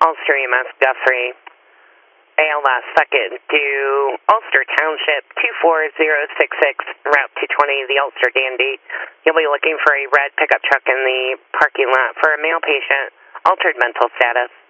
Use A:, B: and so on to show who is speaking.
A: Ulster EMS Guthrie, ALS second to Ulster Township 24066, Route 220, the Ulster Dandy. You'll be looking for a red pickup truck in the parking lot for a male patient, altered mental status.